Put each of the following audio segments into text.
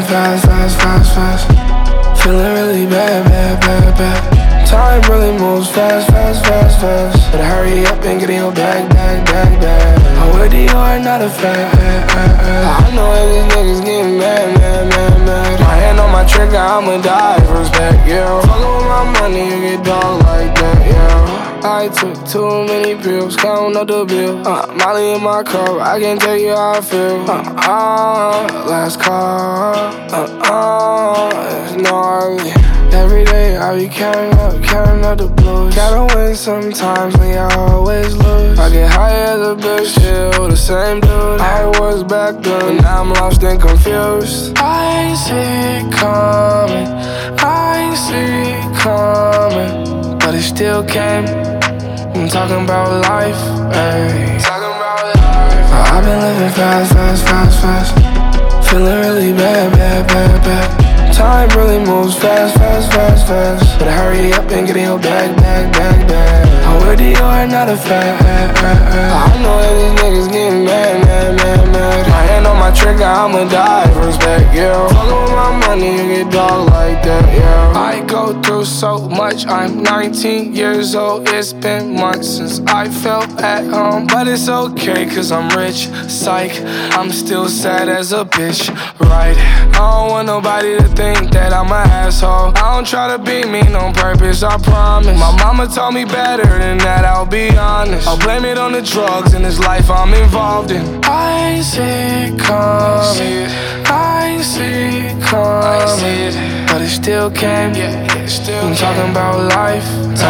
fast, fast, fast, fast. Feeling really bad, bad, bad, bad. Time really moves fast, fast, fast, fast. Better hurry up and get in your bag, bag, bag, bag. I'm with Dior, not a fan. I know that these niggas getting mad, mad, mad, mad. My hand on my trigger, I'ma die for respect, yeah. Fuckin' with my money, you get dog like that, yeah. I took too many pills, counting up the bill. Molly in my cup, I can't tell you how I feel. Last call, it's gnarly. Every day I be counting up the blues. Gotta win sometimes when you always lose. I get high as a bitch, still the same dude I was back then, but now I'm lost and confused. I ain't see it coming, I ain't see it coming, but it still came. I'm talking about life, ayy. I've been living fast, fast, fast, fast. Feeling really bad, bad, bad, bad. Time really moves fast, fast, fast, fast. Better hurry up and get in your bag, bag, bag, bag. I'm with Dior, not a fan. I know that these niggas getting mad, mad, mad, mad. My hand on my trigger, I'ma die for respect, yeah. Fuckin' with my money, you get dog like that, yeah. I go through so much, I'm 19 years old. It's been months since I felt at home, but it's okay, cause I'm rich, psych. I'm still sad as a bitch, right? I don't want nobody to think that I'm an asshole. I don't try to be mean on purpose, I promise. My mama told me better than that, I'll be honest. I'll blame it on the drugs in this life I'm involved in. I ain't see it coming, I ain't see it coming, but it still came. I'm talking about life,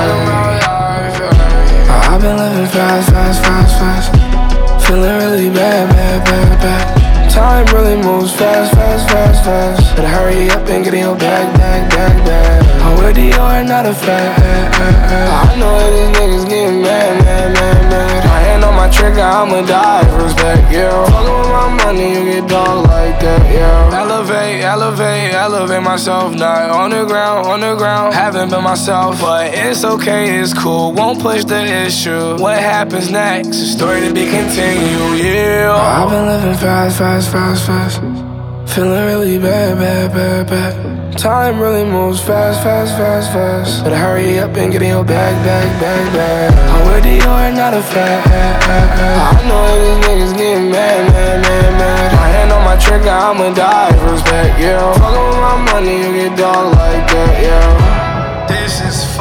I've been living fast, fast, fast, fast. Feeling really bad, bad, bad, bad. Time really moves fast, fast, fast, fast. Better hurry up and get in your bag, bag, bag, bag. I'm with Dior, not a fan. I know that these niggas getting mad, mad, mad, mad. My hand on my trigger, I'ma die for respect, yeah. Fuckin' with my money, you get dog like that, yeah. Elevate, elevate, elevate myself. Not on the ground, haven't been myself. But it's okay, it's cool, won't push the issue. What happens next, a story to be continued, yeah. I've been living fast, fast, fast, fast. Feeling really bad, bad, bad, bad. Time really moves fast, fast, fast, fast. Better hurry up and get in your bag, bag, bag, bag. I'm with Dior, not a fan. I know that these niggas getting mad, mad, mad, mad. My hand on my trigger, I'ma die for respect, yeah. Fuckin' with my money, you get dog like that, yeah. This is